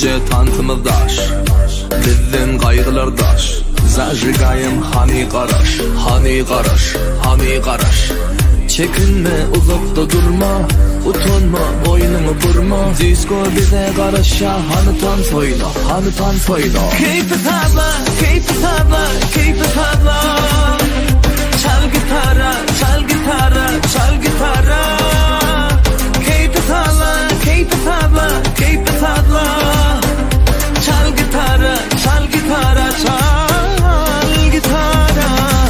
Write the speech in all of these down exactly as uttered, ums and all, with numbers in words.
gece tantımızdaş, bizden kaygılardaş. Zajigayım hani qaraş, hani qaraş, hani qaraş. Çekinme, uzakta durma, utanma, boynunu burma. Disco bize qarasha, hani tan soyla, hani tan soyla. Keyfi tabla, keyfi tabla, keyfi tabla. Çal gitara, çal gitara, çal gitara. Keyfi tabla, keyfi tabla, keyfi tabla. Çal gitara, çal gitara, çal gitara.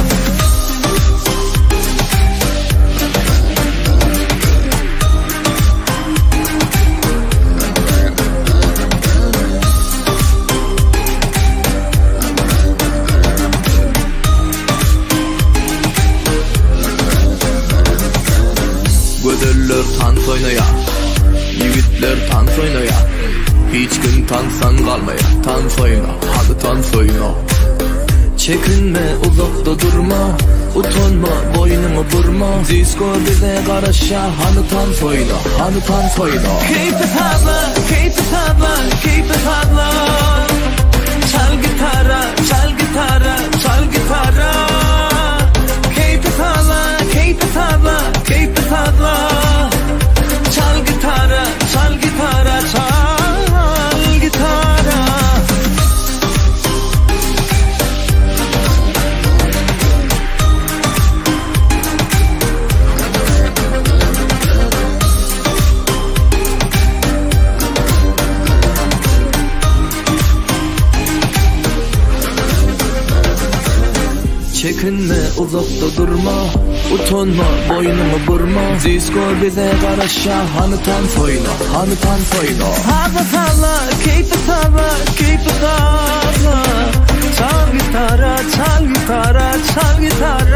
Gödüller tant oynaya, yigitler tant oynaya. Hiç gün tansan kalmaya, tant oyna, hadi tant oyna. Çekinme, uzakta durma, utanma, boynunu burma. Disco bize qarasha, hani tant oyna, hani tant oyna. Keyfi tabla, keyfi tabla, keyfi tabla. Çal gitara, çal gitara, çal gitara. Keyfi tabla, keyfi tabla, keyfi tabla. Çal gitara, çal gitara, çal gitara. Çekinme, uzakta durma, utanma, boynunu burma. Disco bize qarasha, hani tan soyla, hani tan soyla. Tabla tabla, keyfi tabla, keyfi tabla. Çal gitara, çal gitara, çal gitara.